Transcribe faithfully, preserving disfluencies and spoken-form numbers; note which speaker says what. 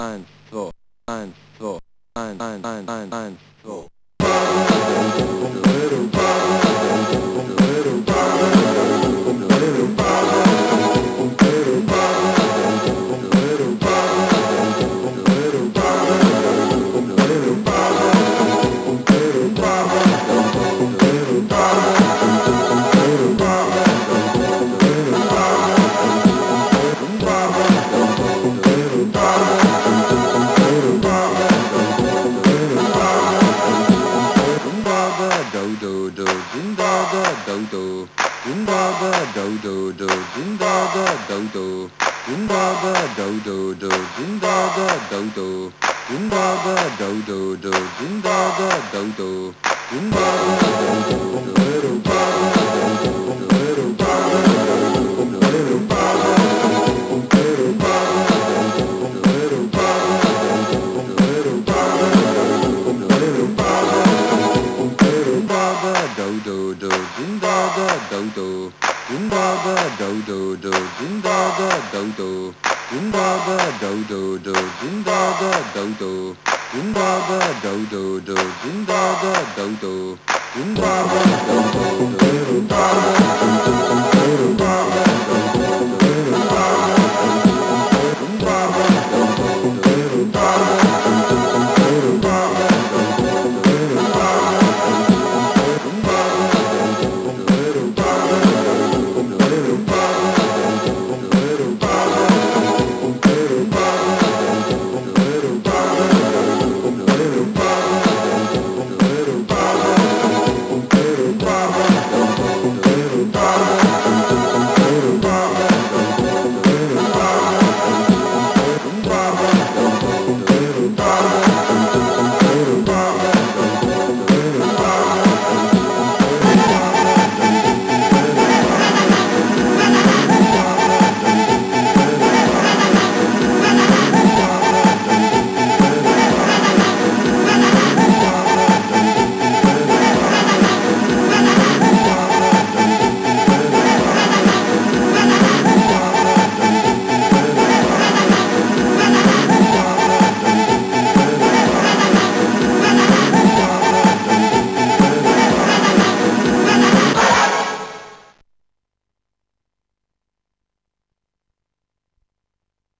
Speaker 1: eins, zwei, eins, zwei, eins, eins, eins, eins, eins, zwei. Do do jinda da do do jinda da do do do jinda da do do jinda da do do do jinda da do do jinda da do do do jinda da do do jinda do do do jinda da do do jinda da do do do jinda da do do jinda da do do do jinda da do do jinda da do do do jinda da do do jinda da do do do